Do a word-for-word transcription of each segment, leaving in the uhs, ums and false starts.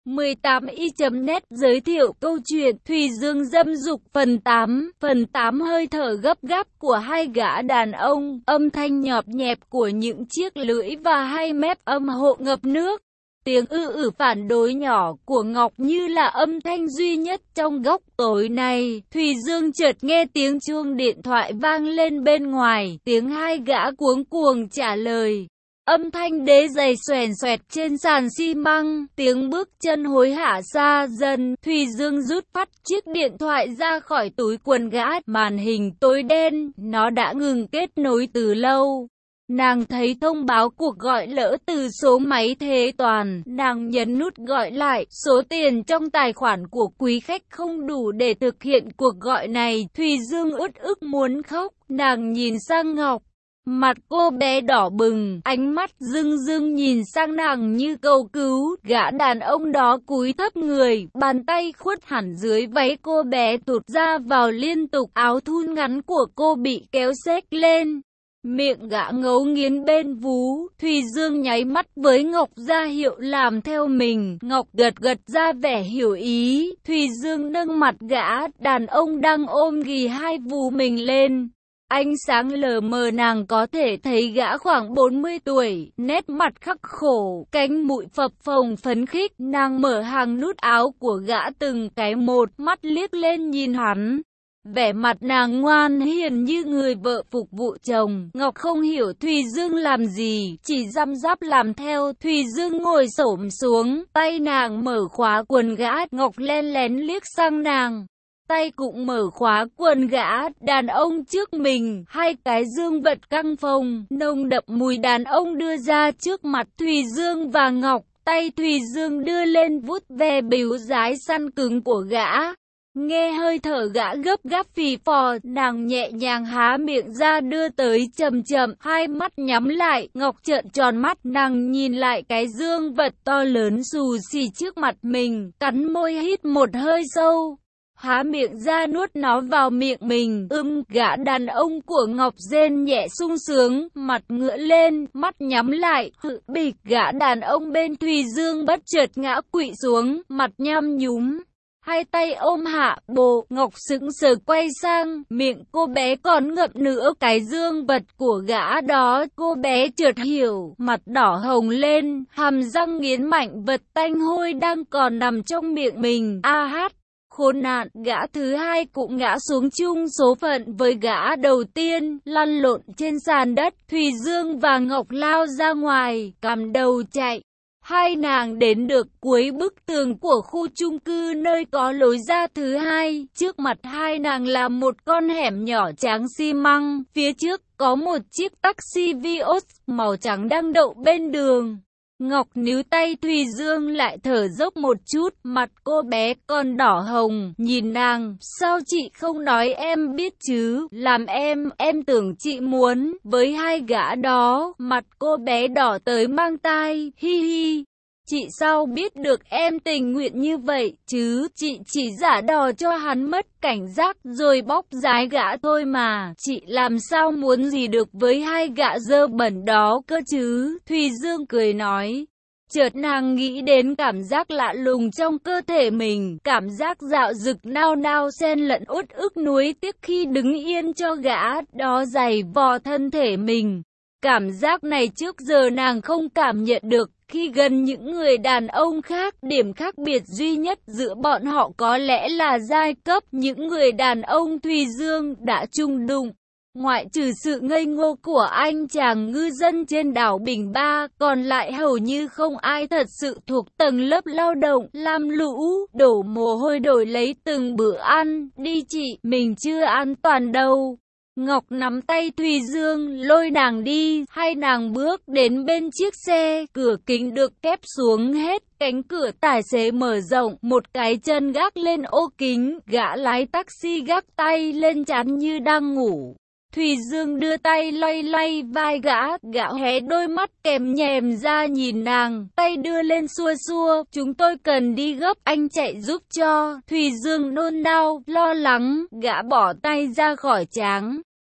mười tám y chấm net giới thiệu câu chuyện Thùy Dương dâm dục phần tám. Phần tám hơi thở gấp gáp của hai gã đàn ông, âm thanh nhọp nhẹp của những chiếc lưỡi và hai mép âm hộ ngập nước. Tiếng ư ử phản đối nhỏ của Ngọc như là âm thanh duy nhất trong góc tối này. Thùy Dương chợt nghe tiếng chuông điện thoại vang lên bên ngoài, tiếng hai gã cuống cuồng trả lời. Âm thanh đế giày xoèn xoẹt trên sàn xi măng, tiếng bước chân hối hả xa dần. Thùy Dương rút phát chiếc điện thoại ra khỏi túi quần gã, màn hình tối đen, nó đã ngừng kết nối từ lâu. Nàng thấy thông báo cuộc gọi lỡ từ số máy Thế Toàn, nàng nhấn nút gọi lại, số tiền trong tài khoản của quý khách không đủ để thực hiện cuộc gọi này. Thùy Dương uất ức muốn khóc, nàng nhìn sang Ngọc. Mặt cô bé đỏ bừng, ánh mắt rưng rưng nhìn sang nàng như cầu cứu. Gã đàn ông đó cúi thấp người, bàn tay khuất hẳn dưới váy cô bé tụt ra vào liên tục. Áo thun ngắn của cô bị kéo xếch lên, miệng gã ngấu nghiến bên vú. Thùy Dương nháy mắt với Ngọc ra hiệu làm theo mình. Ngọc gật gật ra vẻ hiểu ý. Thùy Dương nâng mặt gã đàn ông đang ôm ghì hai vú mình lên. Ánh sáng lờ mờ nàng có thể thấy gã khoảng bốn mươi tuổi, nét mặt khắc khổ, cánh mũi phập phồng phấn khích. Nàng mở hàng nút áo của gã từng cái một, mắt liếc lên nhìn hắn. Vẻ mặt nàng ngoan hiền như người vợ phục vụ chồng. Ngọc không hiểu Thùy Dương làm gì, chỉ răm rắp làm theo. Thùy Dương ngồi xổm xuống, tay nàng mở khóa quần gã. Ngọc len lén liếc sang nàng, tay cũng mở khóa quần gã. Đàn ông trước mình, hai cái dương vật căng phồng, nồng đậm mùi đàn ông đưa ra trước mặt Thùy Dương và Ngọc. Tay Thùy Dương đưa lên vuốt ve bíu dái săn cứng của gã. Nghe hơi thở gã gấp gáp phì phò, nàng nhẹ nhàng há miệng ra đưa tới chậm chậm, hai mắt nhắm lại. Ngọc trợn tròn mắt, nàng nhìn lại cái dương vật to lớn xù xì trước mặt mình, cắn môi hít một hơi sâu, há miệng ra nuốt nó vào miệng mình. Ưm, gã đàn ông của Ngọc rên nhẹ sung sướng, mặt ngửa lên, mắt nhắm lại. Hự bịch, gã đàn ông bên Thùy Dương bất chợt ngã quỵ xuống, mặt nhăm nhúm, hai tay ôm hạ bồ. Ngọc sững sờ quay sang, miệng cô bé còn ngậm nữa cái dương vật của gã đó. Cô bé chợt hiểu, mặt đỏ hồng lên, hàm răng nghiến mạnh vật tanh hôi đang còn nằm trong miệng mình. A hát, khốn nạn, gã thứ hai cũng ngã xuống chung số phận với gã đầu tiên, lăn lộn trên sàn đất. Thùy Dương và Ngọc lao ra ngoài, cắm đầu chạy. Hai nàng đến được cuối bức tường của khu chung cư nơi có lối ra thứ hai. Trước mặt hai nàng là một con hẻm nhỏ tráng xi măng. Phía trước có một chiếc taxi Vios màu trắng đang đậu bên đường. Ngọc níu tay Thùy Dương lại thở dốc một chút, mặt cô bé còn đỏ hồng, nhìn nàng, sao chị không nói em biết chứ, làm em, em tưởng chị muốn, với hai gã đó. Mặt cô bé đỏ tới mang tai, hi hi. Chị sao biết được em tình nguyện như vậy chứ, chị chỉ giả đò cho hắn mất cảnh giác rồi bóc rái gã thôi mà. Chị làm sao muốn gì được với hai gã dơ bẩn đó cơ chứ. Thùy Dương cười nói. Chợt nàng nghĩ đến cảm giác lạ lùng trong cơ thể mình, cảm giác dạo dực nao nao xen lẫn uất ức nuối tiếc khi đứng yên cho gã đó giày vò thân thể mình. Cảm giác này trước giờ nàng không cảm nhận được khi gần những người đàn ông khác. Điểm khác biệt duy nhất giữa bọn họ có lẽ là giai cấp. Những người đàn ông Thùy Dương đã chung đụng, ngoại trừ sự ngây ngô của anh chàng ngư dân trên đảo Bình Ba, còn lại hầu như không ai thật sự thuộc tầng lớp lao động, lam lũ, đổ mồ hôi đổi lấy từng bữa ăn. Đi chị, mình chưa an toàn đâu. Ngọc nắm tay Thùy Dương, lôi nàng đi. Hai nàng bước đến bên chiếc xe, cửa kính được kép xuống hết, cánh cửa tài xế mở rộng, một cái chân gác lên ô kính, gã lái taxi gác tay lên trán như đang ngủ. Thùy Dương đưa tay lay lay vai gã, gã hé đôi mắt kèm nhèm ra nhìn nàng, tay đưa lên xua xua, chúng tôi cần đi gấp, anh chạy giúp cho. Thùy Dương nôn nao, lo lắng, gã bỏ tay ra khỏi trán.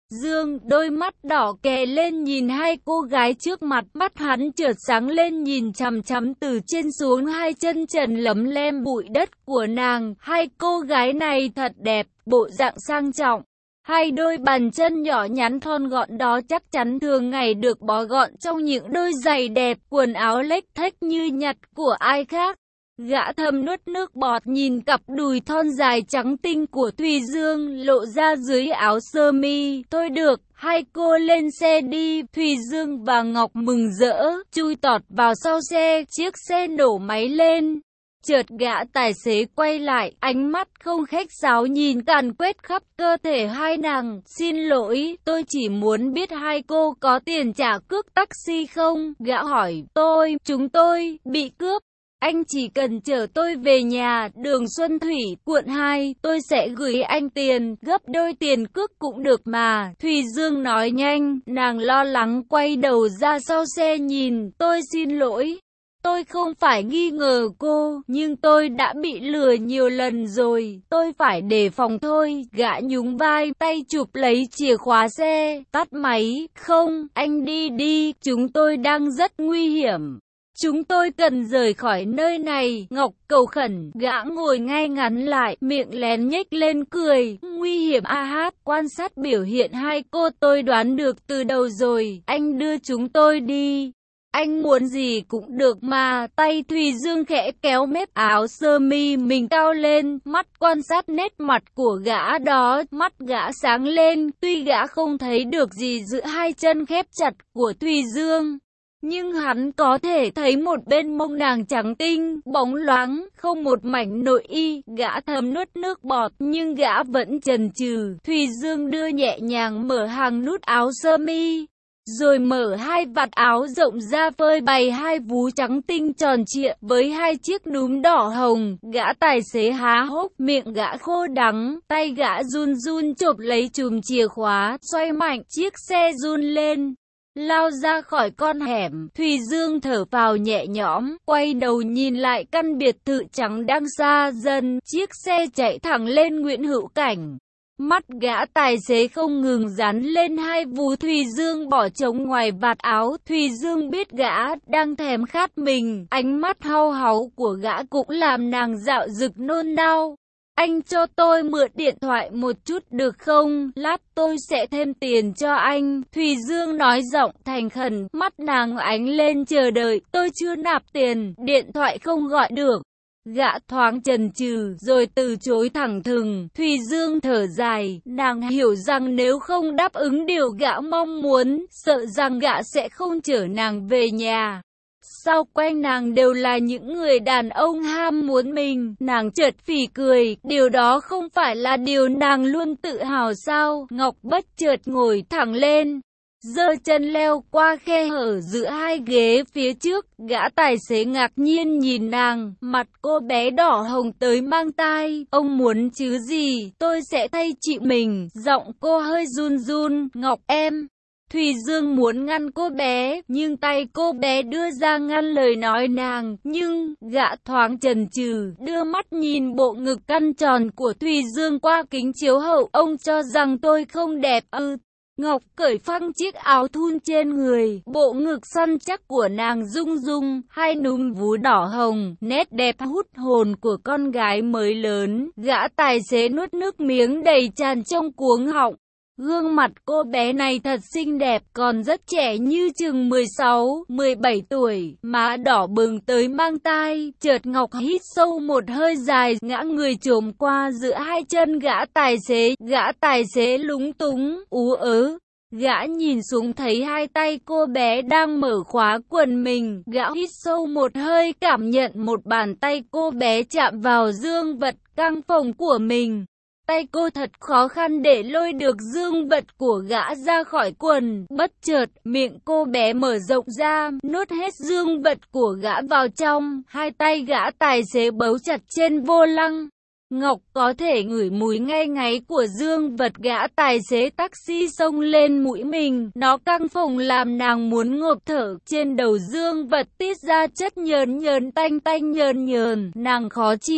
Dương, đôi mắt đỏ kè lên nhìn hai cô gái trước mặt, mắt hắn chợt sáng lên nhìn chằm chằm từ trên xuống hai chân trần lấm lem bụi đất của nàng. Hai cô gái này thật đẹp, bộ dạng sang trọng. Hai đôi bàn chân nhỏ nhắn thon gọn đó chắc chắn thường ngày được bó gọn trong những đôi giày đẹp, quần áo lếch thếch như nhặt của ai khác. Gã thầm nuốt nước bọt nhìn cặp đùi thon dài trắng tinh của Thùy Dương lộ ra dưới áo sơ mi. Thôi được, hai cô lên xe đi. Thùy Dương và Ngọc mừng rỡ, chui tọt vào sau xe, chiếc xe nổ máy lên. Chợt gã tài xế quay lại, ánh mắt không khách sáo nhìn càn quét khắp cơ thể hai nàng. Xin lỗi, tôi chỉ muốn biết hai cô có tiền trả cước taxi không? Gã hỏi, tôi, chúng tôi, bị cướp. Anh chỉ cần chở tôi về nhà, đường Xuân Thủy, quận hai, tôi sẽ gửi anh tiền, gấp đôi tiền cước cũng được mà. Thùy Dương nói nhanh, nàng lo lắng quay đầu ra sau xe nhìn, tôi xin lỗi. Tôi không phải nghi ngờ cô, nhưng tôi đã bị lừa nhiều lần rồi, tôi phải đề phòng thôi. Gã nhún vai, tay chụp lấy chìa khóa xe, tắt máy. Không, anh đi đi, chúng tôi đang rất nguy hiểm. Chúng tôi cần rời khỏi nơi này. Ngọc cầu khẩn. Gã ngồi ngay ngắn lại, miệng lén nhếch lên cười. Nguy hiểm a hát. Quan sát biểu hiện hai cô tôi đoán được từ đầu rồi. Anh đưa chúng tôi đi. Anh muốn gì cũng được mà. Tay Thùy Dương khẽ kéo mép áo sơ mi mình cao lên, mắt quan sát nét mặt của gã đó. Mắt gã sáng lên, tuy gã không thấy được gì giữa hai chân khép chặt của Thùy Dương, nhưng hắn có thể thấy một bên mông nàng trắng tinh, bóng loáng, không một mảnh nội y. Gã thầm nuốt nước bọt, nhưng gã vẫn chần chừ. Thùy Dương đưa nhẹ nhàng mở hàng nút áo sơ mi, rồi mở hai vạt áo rộng ra phơi bày hai vú trắng tinh tròn trịa với hai chiếc núm đỏ hồng. Gã tài xế há hốc, miệng gã khô đắng, tay gã run run chộp lấy chùm chìa khóa, xoay mạnh, chiếc xe run lên, lao ra khỏi con hẻm. Thùy Dương thở phào nhẹ nhõm, quay đầu nhìn lại căn biệt thự trắng đang xa dần. Chiếc xe chạy thẳng lên Nguyễn Hữu Cảnh. Mắt gã tài xế không ngừng dán lên hai vú Thùy Dương bỏ trống ngoài vạt áo. Thùy Dương biết gã đang thèm khát mình, ánh mắt hau háu của gã cũng làm nàng dạo dực nôn đau. Anh cho tôi mượn điện thoại một chút được không? Lát tôi sẽ thêm tiền cho anh. Thùy Dương nói giọng thành khẩn, mắt nàng ánh lên chờ đợi. Tôi chưa nạp tiền, điện thoại không gọi được. Gã thoáng chần chừ, rồi từ chối thẳng thừng. Thùy Dương thở dài, nàng hiểu rằng nếu không đáp ứng điều gã mong muốn, sợ rằng gã sẽ không chở nàng về nhà. Sau quanh nàng đều là những người đàn ông ham muốn mình. Nàng chợt phì cười, điều đó không phải là điều nàng luôn tự hào sao? Ngọc bất chợt ngồi thẳng lên, giơ chân leo qua khe hở giữa hai ghế phía trước. Gã tài xế ngạc nhiên nhìn nàng, mặt cô bé đỏ hồng tới mang tai. Ông muốn chứ gì, tôi sẽ thay chị mình. Giọng cô hơi run run. Ngọc em. Thùy Dương muốn ngăn cô bé, nhưng tay cô bé đưa ra ngăn lời nói nàng. Nhưng, gã thoáng chần chừ, đưa mắt nhìn bộ ngực căn tròn của Thùy Dương qua kính chiếu hậu. Ông cho rằng tôi không đẹp ư? Ngọc cởi phăng chiếc áo thun trên người, bộ ngực săn chắc của nàng rung rung, hai núm vú đỏ hồng, nét đẹp hút hồn của con gái mới lớn. Gã tài xế nuốt nước miếng đầy tràn trong cuống họng. Gương mặt cô bé này thật xinh đẹp, còn rất trẻ như chừng mười sáu, mười bảy tuổi, má đỏ bừng tới mang tai. Chợt Ngọc hít sâu một hơi dài, ngã người chồm qua giữa hai chân gã tài xế. Gã tài xế lúng túng, ú ớ. Gã nhìn xuống thấy hai tay cô bé đang mở khóa quần mình. Gã hít sâu một hơi, cảm nhận một bàn tay cô bé chạm vào dương vật căng phồng của mình. Tay cô thật khó khăn để lôi được dương vật của gã ra khỏi quần. Bất chợt, miệng cô bé mở rộng ra, nuốt hết dương vật của gã vào trong. Hai tay gã tài xế bấu chặt trên vô lăng. Ngọc có thể ngửi mùi ngay ngáy của dương vật gã tài xế taxi xông lên mũi mình. Nó căng phồng làm nàng muốn ngộp thở. Trên đầu dương vật tiết ra chất nhờn nhờn tanh tanh nhờn nhờn. Nàng khó chịu.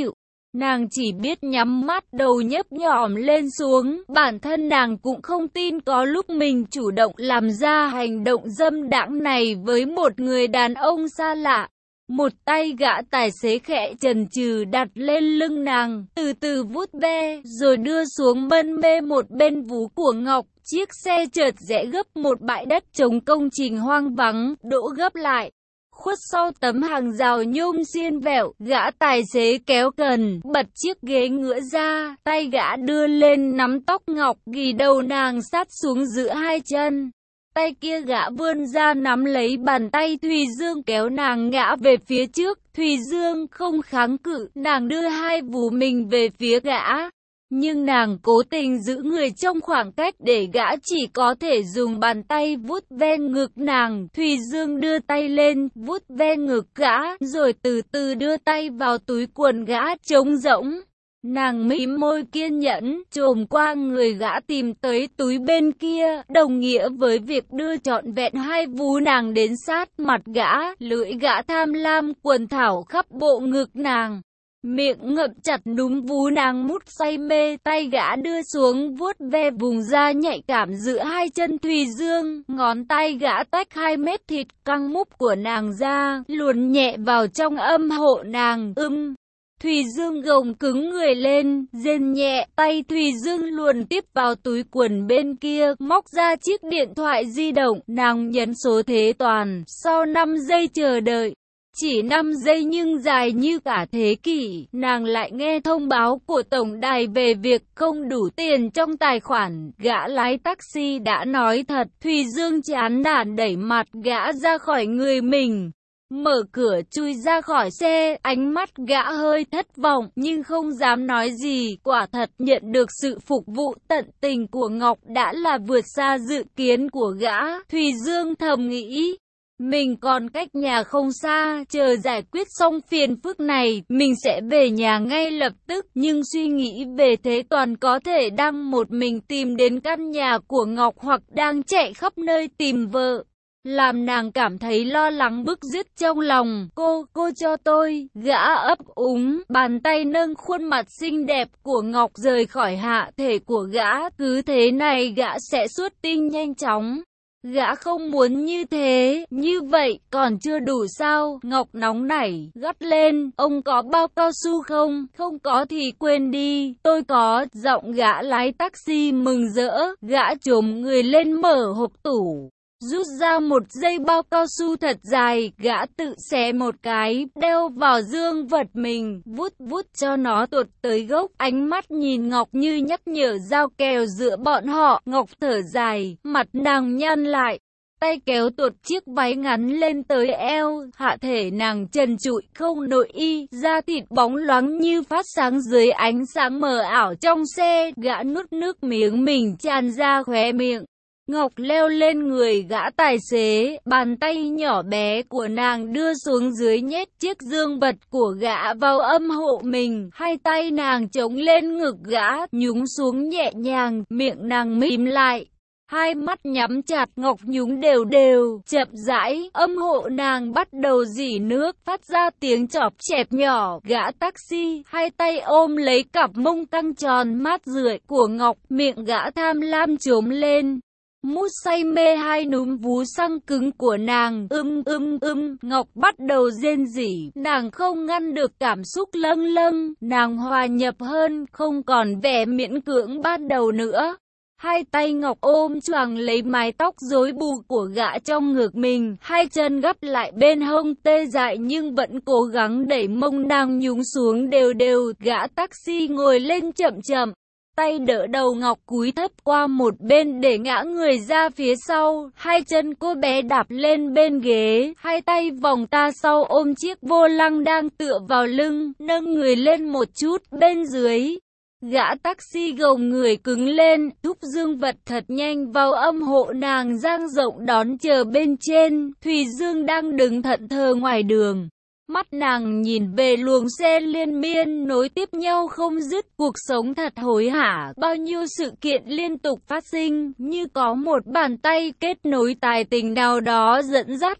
Nàng chỉ biết nhắm mắt, đầu nhấp nhòm lên xuống, bản thân nàng cũng không tin có lúc mình chủ động làm ra hành động dâm đãng này với một người đàn ông xa lạ. Một tay gã tài xế khẽ chần chừ đặt lên lưng nàng, từ từ vuốt ve, rồi đưa xuống mân mê một bên vú của Ngọc. Chiếc xe chợt rẽ gấp một bãi đất trống công trình hoang vắng, đỗ gấp lại. Khuất sau tấm hàng rào nhôm xiên vẹo, gã tài xế kéo cần, bật chiếc ghế ngựa ra, tay gã đưa lên nắm tóc Ngọc, ghì đầu nàng sát xuống giữa hai chân. Tay kia gã vươn ra nắm lấy bàn tay Thùy Dương kéo nàng ngã về phía trước. Thùy Dương không kháng cự, nàng đưa hai vú mình về phía gã. Nhưng nàng cố tình giữ người trong khoảng cách để gã chỉ có thể dùng bàn tay vuốt ve ngực nàng. Thùy Dương đưa tay lên, vuốt ve ngực gã, rồi từ từ đưa tay vào túi quần gã trống rỗng. Nàng mím môi kiên nhẫn, chồm qua người gã tìm tới túi bên kia, đồng nghĩa với việc đưa trọn vẹn hai vú nàng đến sát mặt gã, lưỡi gã tham lam quần thảo khắp bộ ngực nàng. Miệng ngậm chặt núm vú nàng mút say mê, tay gã đưa xuống vuốt ve vùng da nhạy cảm giữa hai chân Thùy Dương, ngón tay gã tách hai mét thịt căng múp của nàng ra, luồn nhẹ vào trong âm hộ nàng, ưm. Thùy Dương gồng cứng người lên, rên nhẹ, tay Thùy Dương luồn tiếp vào túi quần bên kia, móc ra chiếc điện thoại di động, nàng nhấn số thế toàn, sau năm giây chờ đợi. Chỉ năm giây nhưng dài như cả thế kỷ, nàng lại nghe thông báo của tổng đài về việc không đủ tiền trong tài khoản. Gã lái taxi đã nói thật, Thùy Dương chán nản đẩy mặt gã ra khỏi người mình. Mở cửa chui ra khỏi xe, ánh mắt gã hơi thất vọng nhưng không dám nói gì. Quả thật nhận được sự phục vụ tận tình của Ngọc đã là vượt xa dự kiến của gã. Thùy Dương thầm nghĩ, mình còn cách nhà không xa, chờ giải quyết xong phiền phức này, mình sẽ về nhà ngay lập tức. Nhưng suy nghĩ về Thế Toàn có thể đang một mình tìm đến căn nhà của Ngọc hoặc đang chạy khắp nơi tìm vợ, làm nàng cảm thấy lo lắng bứt rứt trong lòng. Cô, cô cho tôi, gã ấp úng, bàn tay nâng khuôn mặt xinh đẹp của Ngọc rời khỏi hạ thể của gã. Cứ thế này gã sẽ xuất tinh nhanh chóng. Gã không muốn như thế, như vậy còn chưa đủ sao? Ngọc nóng nảy, gắt lên, ông có bao cao su không? Không có thì quên đi, tôi có. Giọng gã lái taxi mừng rỡ, gã chồm người lên mở hộp tủ, rút ra một dây bao cao su thật dài, gã tự xé một cái, đeo vào dương vật mình, vút vút cho nó tuột tới gốc. Ánh mắt nhìn Ngọc như nhắc nhở giao kèo giữa bọn họ. Ngọc thở dài, mặt nàng nhăn lại, tay kéo tuột chiếc váy ngắn lên tới eo, hạ thể nàng trần trụi không nội y, da thịt bóng loáng như phát sáng dưới ánh sáng mờ ảo trong xe. Gã nuốt nước miếng mình tràn ra khóe miệng. Ngọc leo lên người gã tài xế, bàn tay nhỏ bé của nàng đưa xuống dưới nhét chiếc dương vật của gã vào âm hộ mình. Hai tay nàng chống lên ngực gã, nhúng xuống nhẹ nhàng, miệng nàng mím lại, hai mắt nhắm chặt. Ngọc nhúng đều đều, chậm rãi, âm hộ nàng bắt đầu rỉ nước, phát ra tiếng chọp chẹp nhỏ. Gã taxi, hai tay ôm lấy cặp mông căng tròn mát rượi của Ngọc, miệng gã tham lam trốm lên, mút say mê hai núm vú xăng cứng của nàng. Ưm ưm ưm, Ngọc bắt đầu rên rỉ, nàng không ngăn được cảm xúc lâng lâng, nàng hòa nhập hơn, không còn vẻ miễn cưỡng ban đầu nữa. Hai tay Ngọc ôm choàng lấy mái tóc rối bù của gã trong ngực mình, hai chân gấp lại bên hông tê dại nhưng vẫn cố gắng đẩy mông nàng nhúng xuống đều đều. Gã taxi ngồi lên chậm chậm, tay đỡ đầu Ngọc cúi thấp qua một bên để ngã người ra phía sau, hai chân cô bé đạp lên bên ghế, hai tay vòng ta sau ôm chiếc vô lăng đang tựa vào lưng, nâng người lên một chút bên dưới. Gã taxi gồng người cứng lên, thúc dương vật thật nhanh vào âm hộ nàng dang rộng đón chờ bên trên. Thùy Dương đang đứng thẫn thờ ngoài đường, mắt nàng nhìn về luồng xe liên miên nối tiếp nhau không dứt. Cuộc sống thật hối hả, bao nhiêu sự kiện liên tục phát sinh, như có một bàn tay kết nối tài tình nào đó dẫn dắt.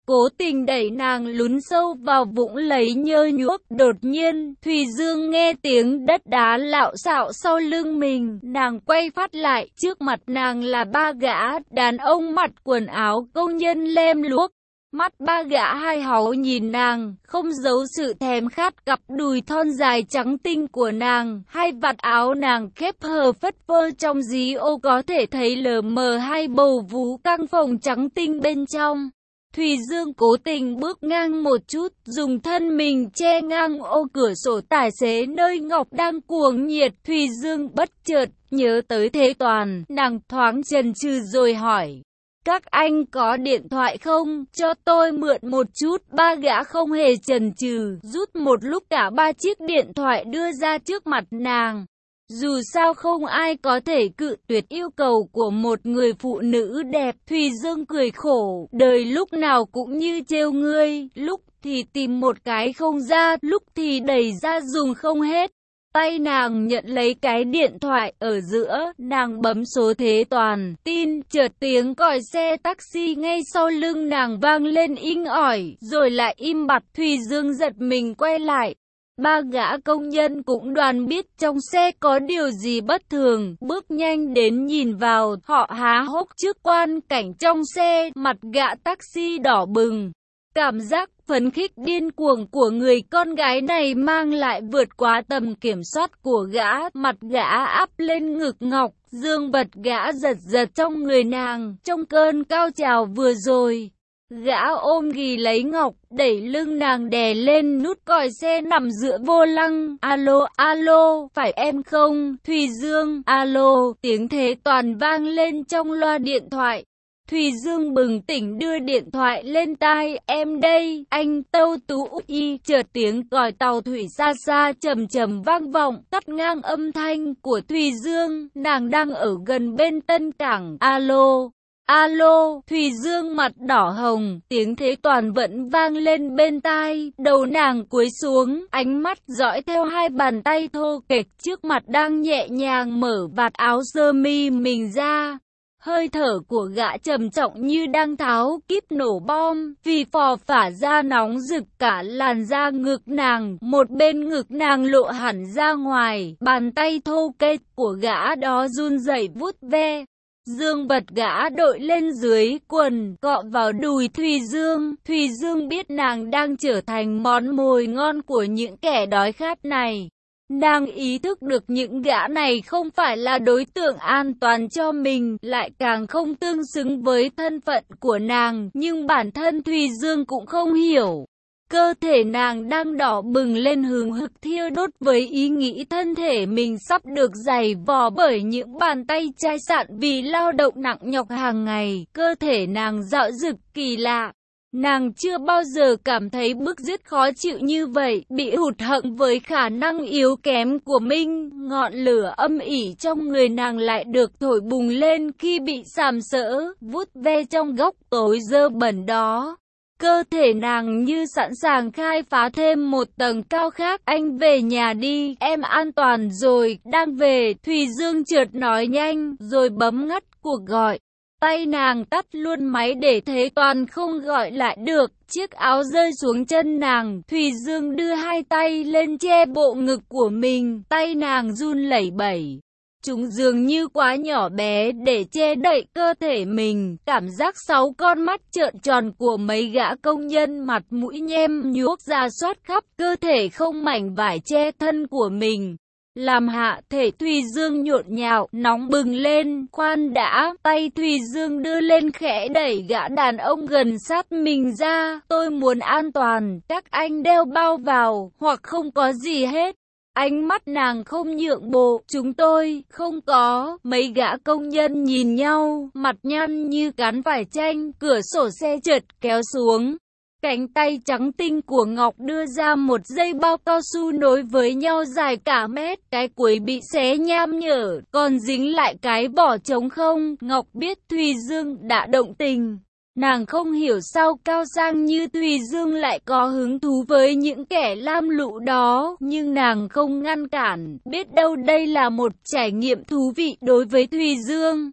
cố tình đẩy nàng lún sâu vào vũng lấy nhơ nhuốc. Đột nhiên, Thùy Dương nghe tiếng đất đá lạo xạo sau lưng mình, nàng quay phát lại, trước mặt nàng là ba gã đàn ông mặc quần áo công nhân lem luốc. Mắt ba gã hai háu nhìn nàng, không giấu sự thèm khát. Cặp đùi thon dài trắng tinh của nàng, hai vạt áo nàng khép hờ phất phơ trong dí ô có thể thấy lờ mờ hai bầu vú căng phồng trắng tinh bên trong. Thùy Dương cố tình bước ngang một chút, dùng thân mình che ngang ô cửa sổ tài xế nơi Ngọc đang cuồng nhiệt. Thùy Dương bất chợt nhớ tới Thế Toàn, nàng thoáng chần chừ rồi hỏi: các anh có điện thoại không? Cho tôi mượn một chút. Ba gã không hề chần chừ, rút một lúc cả ba chiếc điện thoại đưa ra trước mặt nàng. Dù sao không ai có thể cự tuyệt yêu cầu của một người phụ nữ đẹp. Thùy Dương cười khổ, đời lúc nào cũng như trêu ngươi, lúc thì tìm một cái không ra, lúc thì đẩy ra dùng không hết. Tay nàng nhận lấy cái điện thoại ở giữa, nàng bấm số Thế Toàn, tin, chợt tiếng còi xe taxi ngay sau lưng nàng vang lên inh ỏi, rồi lại im bặt. Thùy Dương giật mình quay lại. Ba gã công nhân cũng đoán biết trong xe có điều gì bất thường, bước nhanh đến nhìn vào, họ há hốc trước quan cảnh trong xe, mặt gã taxi đỏ bừng. Cảm giác phấn khích điên cuồng của người con gái này mang lại vượt quá tầm kiểm soát của gã, mặt gã áp lên ngực Ngọc, dương vật gã giật giật trong người nàng, trong cơn cao trào vừa rồi. Gã ôm ghì lấy Ngọc, đẩy lưng nàng đè lên nút còi xe nằm giữa vô lăng. Alo, alo, phải em không? Thùy Dương, alo, tiếng Thế Toàn vang lên trong loa điện thoại. Thùy Dương bừng tỉnh đưa điện thoại lên tai, em đây, anh Tâu Tú Y. Chợt tiếng còi tàu thủy xa xa trầm trầm vang vọng, cắt ngang âm thanh của Thùy Dương, nàng đang ở gần bên Tân Cảng. Alo, alo, Thùy Dương mặt đỏ hồng, tiếng Thế Toàn vẫn vang lên bên tai, đầu nàng cúi xuống, ánh mắt dõi theo hai bàn tay thô kệch trước mặt đang nhẹ nhàng mở vạt áo sơ mi mình ra. Hơi thở của gã trầm trọng như đang tháo kíp nổ bom, vì phò phả ra nóng rực cả làn da ngực nàng, một bên ngực nàng lộ hẳn ra ngoài, bàn tay thô kệch của gã đó run rẩy vuốt ve. Dương vật gã đội lên dưới quần, cọ vào đùi Thùy Dương. Thùy Dương biết nàng đang trở thành món mồi ngon của những kẻ đói khát này. Nàng ý thức được những gã này không phải là đối tượng an toàn cho mình, lại càng không tương xứng với thân phận của nàng, nhưng bản thân Thùy Dương cũng không hiểu. Cơ thể nàng đang đỏ bừng lên hừng hực thiêu đốt với ý nghĩ thân thể mình sắp được giày vò bởi những bàn tay chai sạn vì lao động nặng nhọc hàng ngày. Cơ thể nàng dạo dực kỳ lạ. Nàng chưa bao giờ cảm thấy bức rứt khó chịu như vậy, bị hụt hẫng với khả năng yếu kém của mình. Ngọn lửa âm ỉ trong người nàng lại được thổi bùng lên khi bị sàm sỡ, vuốt ve trong góc tối dơ bẩn đó. Cơ thể nàng như sẵn sàng khai phá thêm một tầng cao khác. Anh về nhà đi, em an toàn rồi, đang về. Thùy Dương chợt nói nhanh, rồi bấm ngắt cuộc gọi. Tay nàng tắt luôn máy để Thế Toàn không gọi lại được. Chiếc áo rơi xuống chân nàng, Thùy Dương đưa hai tay lên che bộ ngực của mình, tay nàng run lẩy bẩy. Chúng dường như quá nhỏ bé để che đậy cơ thể mình. Cảm giác sáu con mắt trợn tròn của mấy gã công nhân mặt mũi nhem nhuốc ra soát khắp cơ thể không mảnh vải che thân của mình. Làm hạ thể Thùy Dương nhộn nhạo, nóng bừng lên. Khoan đã, tay Thùy Dương đưa lên khẽ đẩy gã đàn ông gần sát mình ra. Tôi muốn an toàn, các anh đeo bao vào, hoặc không có gì hết. Ánh mắt nàng không nhượng bộ, chúng tôi, không có. Mấy gã công nhân nhìn nhau, mặt nhăn như cán vải chanh, cửa sổ xe chợt kéo xuống. Cánh tay trắng tinh của Ngọc đưa ra một dây bao cao su nối với nhau dài cả mét, cái cuối bị xé nham nhở, còn dính lại cái vỏ trống không. Ngọc biết Thùy Dương đã động tình. Nàng không hiểu sao cao sang như Thùy Dương lại có hứng thú với những kẻ lam lũ đó, nhưng nàng không ngăn cản, biết đâu đây là một trải nghiệm thú vị đối với Thùy Dương.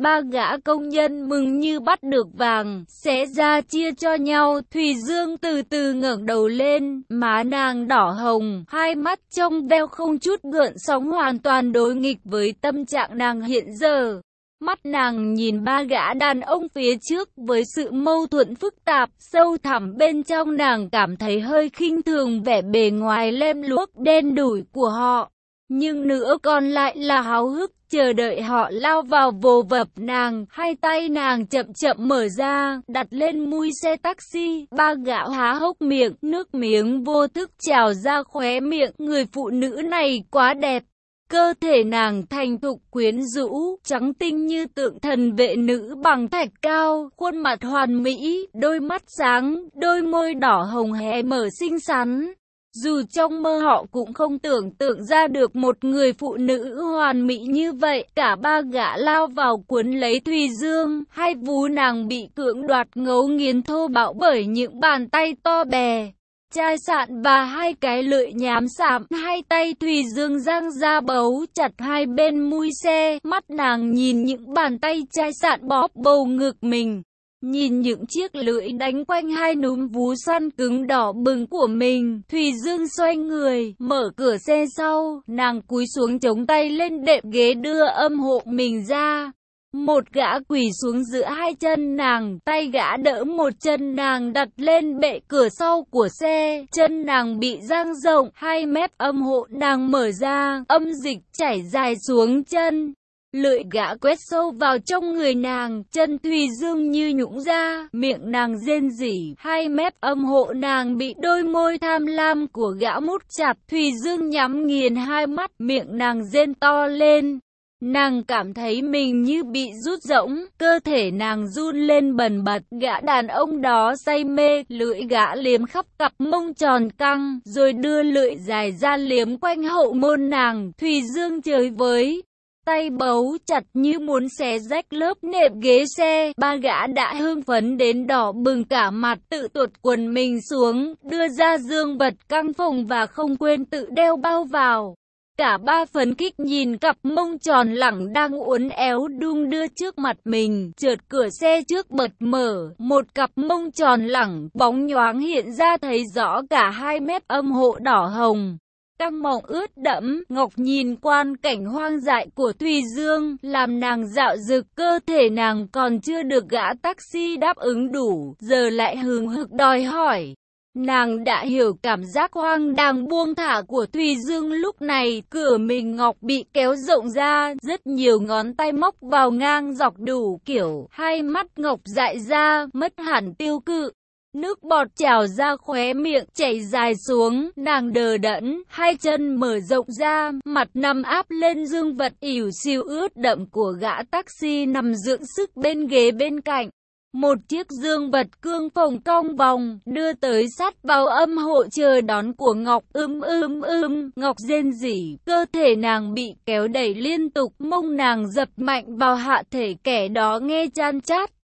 Ba gã công nhân mừng như bắt được vàng, xé ra chia cho nhau. Thùy Dương từ từ ngẩng đầu lên, má nàng đỏ hồng, hai mắt trong veo không chút gợn sóng, hoàn toàn đối nghịch với tâm trạng nàng hiện giờ. Mắt nàng nhìn ba gã đàn ông phía trước với sự mâu thuẫn phức tạp, sâu thẳm bên trong nàng cảm thấy hơi khinh thường vẻ bề ngoài lem luốc đen đủi của họ. Nhưng nữa còn lại là háo hức, chờ đợi họ lao vào vồ vập nàng. Hai tay nàng chậm chậm mở ra, đặt lên mui xe taxi. Ba gã há hốc miệng, nước miếng vô thức trào ra khóe miệng. Người phụ nữ này quá đẹp. Cơ thể nàng thành thục quyến rũ, trắng tinh như tượng thần vệ nữ bằng thạch cao, khuôn mặt hoàn mỹ, đôi mắt sáng, đôi môi đỏ hồng hé mở xinh xắn. Dù trong mơ họ cũng không tưởng tượng ra được một người phụ nữ hoàn mỹ như vậy. Cả ba gã lao vào cuốn lấy Thùy Dương, hai vú nàng bị cưỡng đoạt ngấu nghiến thô bạo bởi những bàn tay to bè, chai sạn và hai cái lưỡi nhám sạm. Hai tay Thùy Dương giang ra bấu chặt hai bên mui xe, mắt nàng nhìn những bàn tay chai sạn bóp bầu ngực mình, nhìn những chiếc lưỡi đánh quanh hai núm vú săn cứng đỏ bừng của mình. Thùy Dương xoay người, mở cửa xe sau, nàng cúi xuống chống tay lên đệm ghế đưa âm hộ mình ra. Một gã quỳ xuống giữa hai chân nàng, tay gã đỡ một chân nàng đặt lên bệ cửa sau của xe, chân nàng bị dang rộng, hai mép âm hộ nàng mở ra, âm dịch chảy dài xuống chân. Lưỡi gã quét sâu vào trong người nàng, chân Thùy Dương như nhũn ra, miệng nàng rên rỉ, hai mép âm hộ nàng bị đôi môi tham lam của gã mút chặt. Thùy Dương nhắm nghiền hai mắt, miệng nàng rên to lên. Nàng cảm thấy mình như bị rút rỗng, cơ thể nàng run lên bần bật. Gã đàn ông đó say mê, lưỡi gã liếm khắp cặp mông tròn căng, rồi đưa lưỡi dài ra liếm quanh hậu môn nàng. Thùy Dương chơi với tay bấu chặt như muốn xé rách lớp nệm ghế xe. Ba gã đã hưng phấn đến đỏ bừng cả mặt, tự tuột quần mình xuống, đưa ra dương vật căng phồng và không quên tự đeo bao vào. Cả ba phấn khích nhìn cặp mông tròn lẳng đang uốn éo đung đưa trước mặt mình. Chợt cửa xe trước bật mở, một cặp mông tròn lẳng bóng nhoáng hiện ra, thấy rõ cả hai mép âm hộ đỏ hồng, căng mọng ướt đẫm. Ngọc nhìn quan cảnh hoang dại của Thùy Dương, làm nàng dạo dực. Cơ thể nàng còn chưa được gã taxi đáp ứng đủ, giờ lại hừng hực đòi hỏi. Nàng đã hiểu cảm giác hoang đang buông thả của Thùy Dương lúc này. Cửa mình Ngọc bị kéo rộng ra, rất nhiều ngón tay móc vào ngang dọc đủ kiểu. Hai mắt Ngọc dại ra, mất hẳn tiêu cự. Nước bọt trào ra khóe miệng, chảy dài xuống. Nàng đờ đẫn, hai chân mở rộng ra, mặt nằm áp lên dương vật ỉu xìu ướt đẫm của gã taxi nằm dưỡng sức bên ghế bên cạnh. Một chiếc dương vật cương phồng cong vòng, đưa tới sát vào âm hộ chờ đón của Ngọc. Ưm ưm ưm, Ngọc rên rỉ, cơ thể nàng bị kéo đẩy liên tục, mông nàng dập mạnh vào hạ thể kẻ đó nghe chan chát.